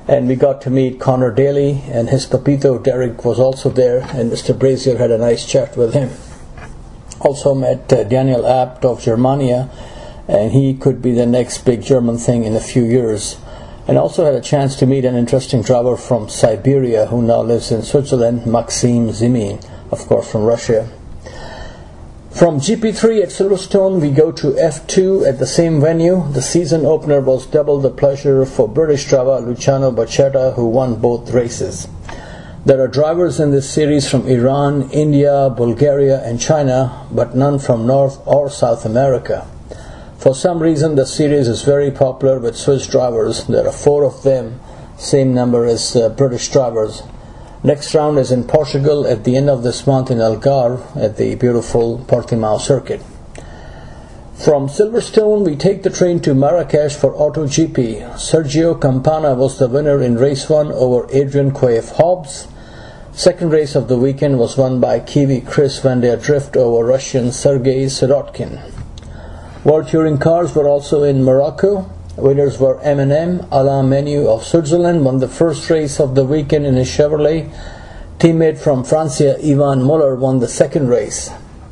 And we got to meet Connor Daly, and his papito Derek was also there, and Mister Brazier had a nice chat with him. Also met uh, Daniel Abt of Germania, and he could be the next big German thing in a few years. And also had a chance to meet an interesting driver from Siberia who now lives in Switzerland, Maxim Zimin, of course from Russia. From G P three at Silverstone, we go to F two at the same venue. The season opener was double the pleasure for British driver Luciano Bacchetta, who won both races. There are drivers in this series from Iran, India, Bulgaria and China, but none from North or South America. For some reason, the series is very popular with Swiss drivers. There are four of them, same number as uh, British drivers. Next round is in Portugal at the end of this month in Algarve at the beautiful Portimao circuit. From Silverstone, we take the train to Marrakesh for AutoGP. Sergio Campana was the winner in race one over Adrian Quaife Hobbs. Second race of the weekend was won by Kiwi Chris van der Drift over Russian Sergei Sirotkin. World Touring cars were also in Morocco. Winners were M and M. Alain Menu of Switzerland won the first race of the weekend in his Chevrolet. Teammate from Francia, Ivan Muller, won the second race.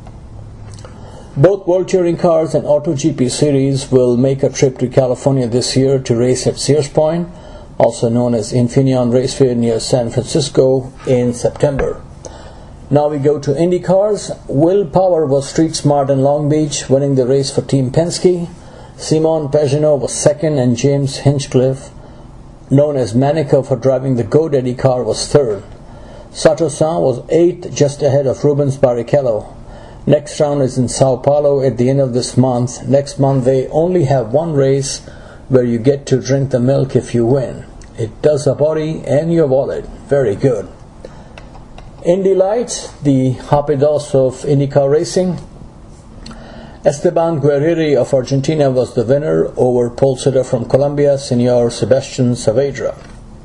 Both World Touring Cars and AutoGP Series will make a trip to California this year to race at Sears Point, also known as Infineon Raceway near San Francisco, in September. Now we go to Indy Cars. Will Power was street smart in Long Beach, winning the race for Team Penske. Simon Pagenaud was second, and James Hinchcliffe, known as Manico for driving the GoDaddy car, was third. Sato-san was eighth, just ahead of Rubens Barrichello. Next round is in Sao Paulo at the end of this month. Next month they only have one race where you get to drink the milk if you win. It does a body and your wallet. Very good. Indy Lights, the Rapidos of IndyCar racing. Esteban Guerreri of Argentina was the winner over pole sitter from Colombia, Senor Sebastian Saavedra.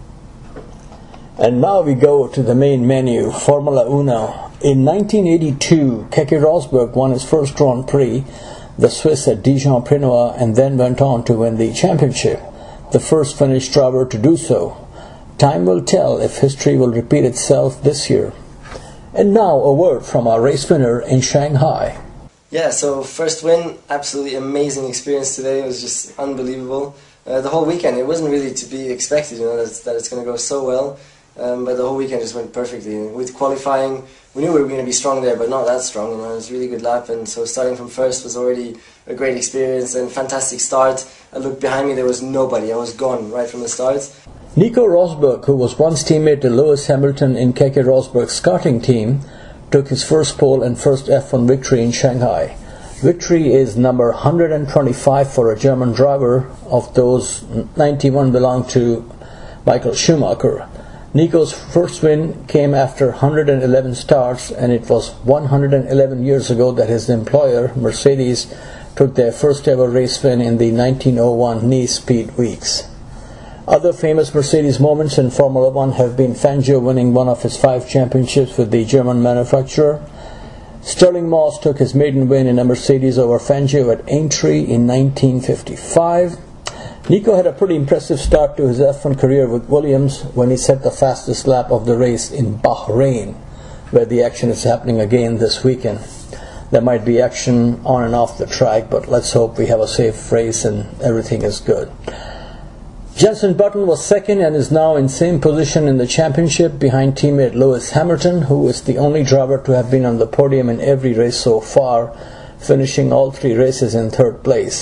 And now we go to the main menu, Formula Uno. In nineteen eighty-two, Keke Rosberg won his first Grand Prix, the Swiss at Dijon-Prenois, and then went on to win the championship, the first Finnish driver to do so. Time will tell if history will repeat itself this year. And now a word from our race winner in Shanghai. Yeah, so first win, absolutely amazing experience today. It was just unbelievable. Uh, the whole weekend, it wasn't really to be expected, you know, that it's, that it's going to go so well. Um, but the whole weekend just went perfectly. With qualifying, we knew we were going to be strong there, but not that strong. You know, it was a really good lap, and so starting from first was already a great experience and fantastic start. I looked behind me, there was nobody. I was gone right from the start. Nico Rosberg, who was once teammate to Lewis Hamilton in Keke Rosberg's karting team, took his first pole and first F one victory in Shanghai. Victory is number one hundred twenty-five for a German driver. Of those, ninety-one belong to Michael Schumacher. Nico's first win came after one hundred eleven starts, and it was one hundred eleven years ago that his employer, Mercedes, took their first ever race win in the nineteen oh one Nice Speed Weeks. Other famous Mercedes moments in Formula One have been Fangio winning one of his five championships with the German manufacturer. Stirling Moss took his maiden win in a Mercedes over Fangio at Aintree in nineteen fifty-five. Nico had a pretty impressive start to his F one career with Williams when he set the fastest lap of the race in Bahrain, where the action is happening again this weekend. There might be action on and off the track, but let's hope we have a safe race and everything is good. Jenson Button was second and is now in same position in the championship behind teammate Lewis Hamilton, who is the only driver to have been on the podium in every race so far, finishing all three races in third place.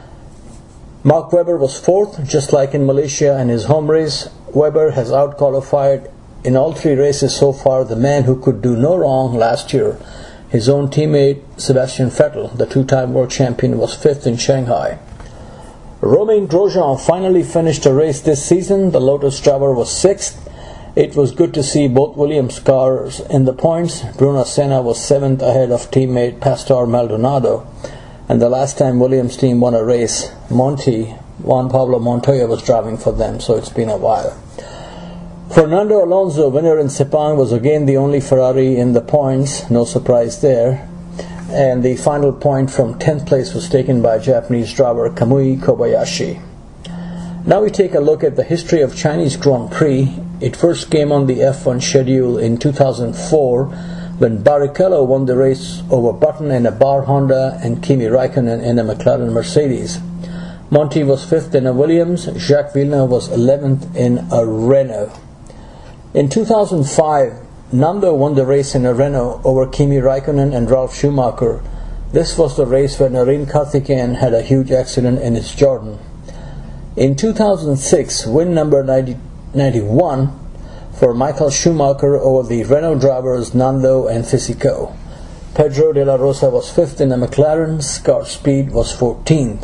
Mark Webber was fourth, just like in Malaysia and his home race. Webber has out-qualified in all three races so far the man who could do no wrong last year. His own teammate Sebastian Vettel, the two-time world champion, was fifth in Shanghai. Romain Grosjean finally finished a race this season. The Lotus driver was sixth. It was good to see both Williams cars in the points. Bruno Senna was seventh ahead of teammate Pastor Maldonado. And the last time Williams' team won a race, Monty, Juan Pablo Montoya was driving for them, so it's been a while. Fernando Alonso, winner in Sepang, was again the only Ferrari in the points. No surprise there. And the final point from tenth place was taken by Japanese driver Kamui Kobayashi. Now we take a look at the history of Chinese Grand Prix. It first came on the F one schedule in two thousand four when Barrichello won the race over Button in a Bar Honda and Kimi Raikkonen in a McLaren Mercedes. Monty was fifth in a Williams, Jacques Villeneuve was eleventh in a Renault. In two thousand five, Nando won the race in a Renault over Kimi Raikkonen and Ralf Schumacher. This was the race when Nareen Karthikeyan had a huge accident in his Jordan. In two thousand six, win number ninety, ninety-one for Michael Schumacher over the Renault drivers Nando and Fisico. Pedro de la Rosa was fifth in a McLaren, Scott Speed was fourteenth.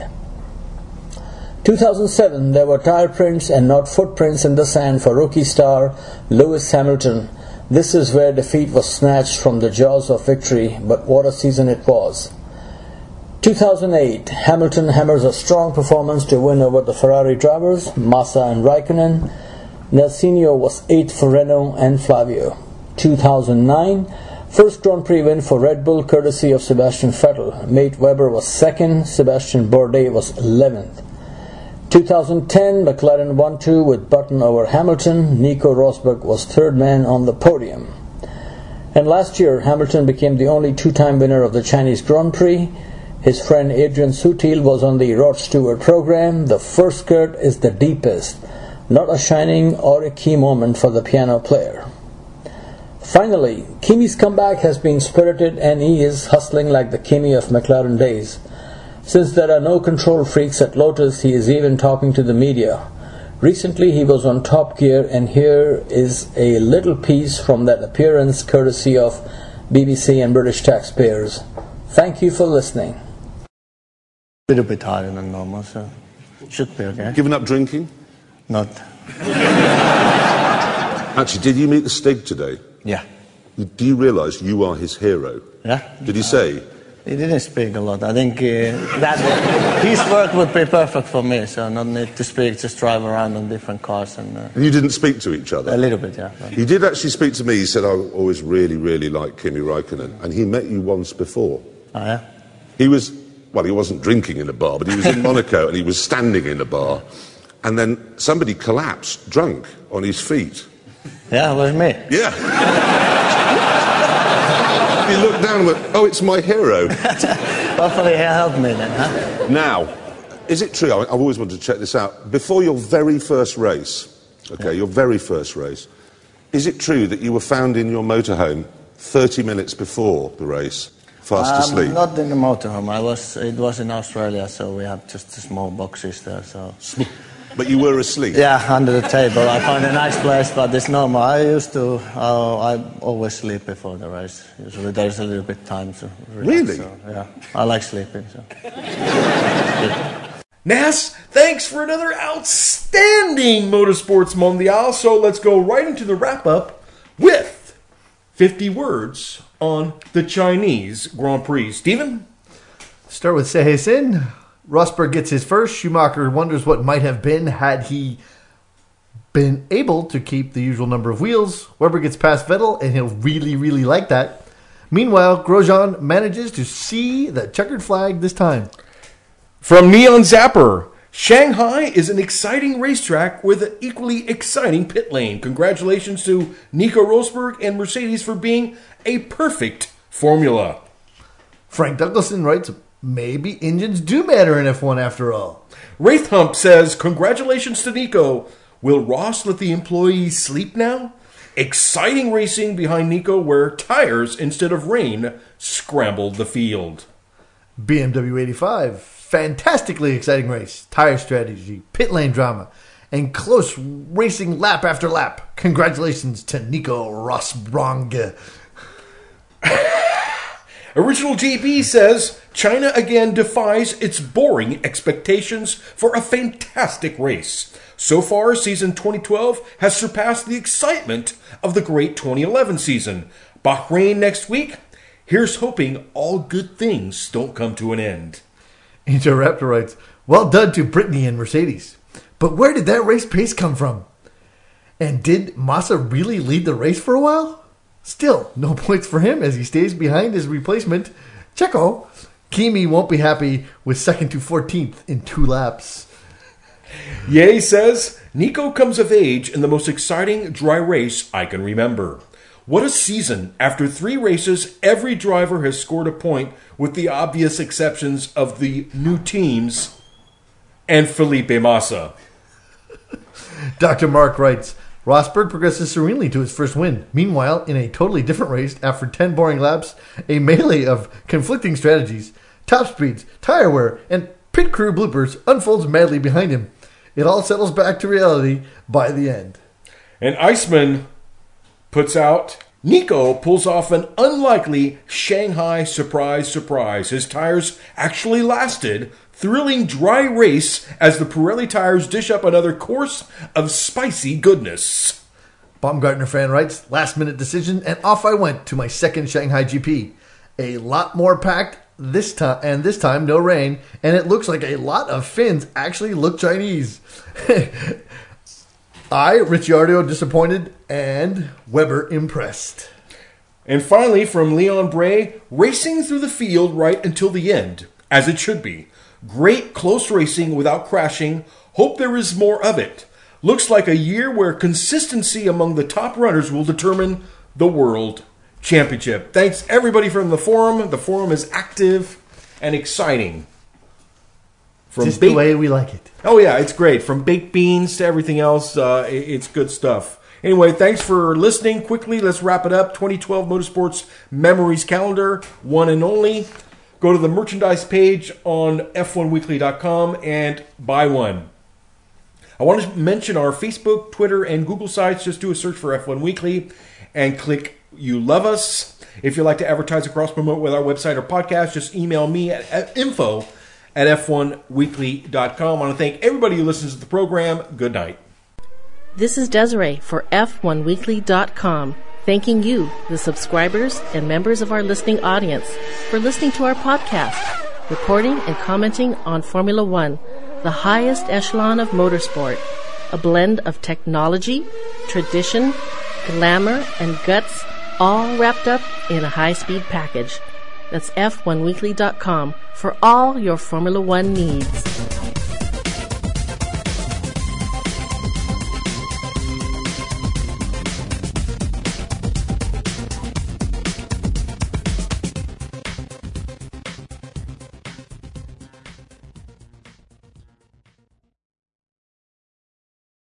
two thousand seven, there were tire prints and not footprints in the sand for rookie star Lewis Hamilton. This is where defeat was snatched from the jaws of victory, but what a season it was. two thousand eight, Hamilton hammers a strong performance to win over the Ferrari drivers, Massa and Raikkonen. Nelsinho was eighth for Renault and Flavio. two thousand nine, first Grand Prix win for Red Bull courtesy of Sebastian Vettel. Mate Webber was second, Sebastian Bourdais was eleventh. two thousand ten, McLaren won two with Button over Hamilton. Nico Rosberg was third man on the podium. And last year, Hamilton became the only two-time winner of the Chinese Grand Prix. His friend Adrian Sutil was on the Rod Stewart program. The first skirt is the deepest, not a shining or a key moment for the piano player. Finally, Kimi's comeback has been spirited and he is hustling like the Kimi of McLaren days. Since there are no control freaks at Lotus, he is even talking to the media. Recently he was on Top Gear, and here is a little piece from that appearance courtesy of B B C and British taxpayers. Thank you for listening. A little bit higher than normal, so should be okay. Given up drinking? Not. Actually, did you meet the Stig today? Yeah. Do you realise you are his hero? Yeah. Did he say? He didn't speak a lot. I think uh, that his work would be perfect for me, so not need to speak, just drive around on different cars. And, uh, and you didn't speak to each other? A little bit, yeah. He did actually speak to me. He said, I always really, really like Kimi Raikkonen. And he met you once before. Oh, yeah? He was, well, he wasn't drinking in a bar, but he was in Monaco and he was standing in a bar. And then somebody collapsed, drunk, on his feet. Yeah, it was me. Yeah. He looked down and went, oh, it's my hero. Hopefully he'll help me then, huh? Now, is it true, I've always wanted to check this out, before your very first race, okay, yeah. your very first race, is it true that you were found in your motorhome thirty minutes before the race, fast um, asleep? Not in the motorhome. I was, it was in Australia, so we had just small boxes there, so... But you were asleep? Yeah, under the table. I found a nice place, but it's normal. I used to, uh, I always sleep before the race. Usually there's a little bit time to relax. Really? So, yeah, I like sleeping. So. Nas, thanks for another outstanding Motorsports Mondial. So let's go right into the wrap-up with fifty words on the Chinese Grand Prix. Stephen? Start with Sehe Sin. Rosberg gets his first. Schumacher wonders what might have been had he been able to keep the usual number of wheels. Webber gets past Vettel, and he'll really, really like that. Meanwhile, Grosjean manages to see the checkered flag this time. From Neon Zapper, Shanghai is an exciting racetrack with an equally exciting pit lane. Congratulations to Nico Rosberg and Mercedes for being a perfect formula. Frank Douglason writes, maybe engines do matter in F one after all. Wraith Hump says, congratulations to Nico. Will Ross let the employees sleep now? Exciting racing behind Nico where tires instead of rain scrambled the field. B M W eighty-five, fantastically exciting race. Tire strategy, pit lane drama, and close racing lap after lap. Congratulations to Nico Rosberg. Original J B says, China again defies its boring expectations for a fantastic race. So far, season twenty twelve has surpassed the excitement of the great twenty eleven season. Bahrain next week? Here's hoping all good things don't come to an end. Angel Raptor writes, well done to Brittany and Mercedes. But where did that race pace come from? And did Massa really lead the race for a while? Still, no points for him as he stays behind his replacement, Checo. Kimi won't be happy with second to fourteenth in two laps. Ye says, Nico comes of age in the most exciting dry race I can remember. What a season. After three races, every driver has scored a point, with the obvious exceptions of the new teams and Felipe Massa. Doctor Mark writes, Rosberg progresses serenely to his first win. Meanwhile, in a totally different race, after ten boring laps, a melee of conflicting strategies, top speeds, tire wear, and pit crew bloopers unfolds madly behind him. It all settles back to reality by the end. And Iceman puts out, Nico pulls off an unlikely Shanghai surprise surprise. His tires actually lasted. Thrilling dry race as the Pirelli tires dish up another course of spicy goodness. Baumgartner fan writes, last minute decision, and off I went to my second Shanghai G P. A lot more packed this time, and this time no rain, and it looks like a lot of Finns actually look Chinese. I, Ricciardo, disappointed, and Weber impressed. And finally, from Leon Bray, racing through the field right until the end, as it should be. Great close racing without crashing. Hope there is more of it. Looks like a year where consistency among the top runners will determine the World Championship. Thanks everybody from the forum. The forum is active and exciting. From Just bake- the way we like it. Oh yeah, it's great. From baked beans to everything else, uh, it's good stuff. Anyway, thanks for listening. Quickly, let's wrap it up. twenty twelve Motorsports Memories Calendar, one and only. Go to the merchandise page on F one weekly dot com and buy one. I want to mention our Facebook, Twitter, and Google sites. Just do a search for F one Weekly and click You Love Us. If you'd like to advertise or cross-promote with our website or podcast, just email me at, at info at F one weekly dot com. I want to thank everybody who listens to the program. Good night. This is Desiree for F one weekly dot com. Thanking you, the subscribers and members of our listening audience, for listening to our podcast, reporting and commenting on Formula One, the highest echelon of motorsport, a blend of technology, tradition, glamour, and guts, all wrapped up in a high-speed package. That's F one weekly dot com for all your Formula One needs.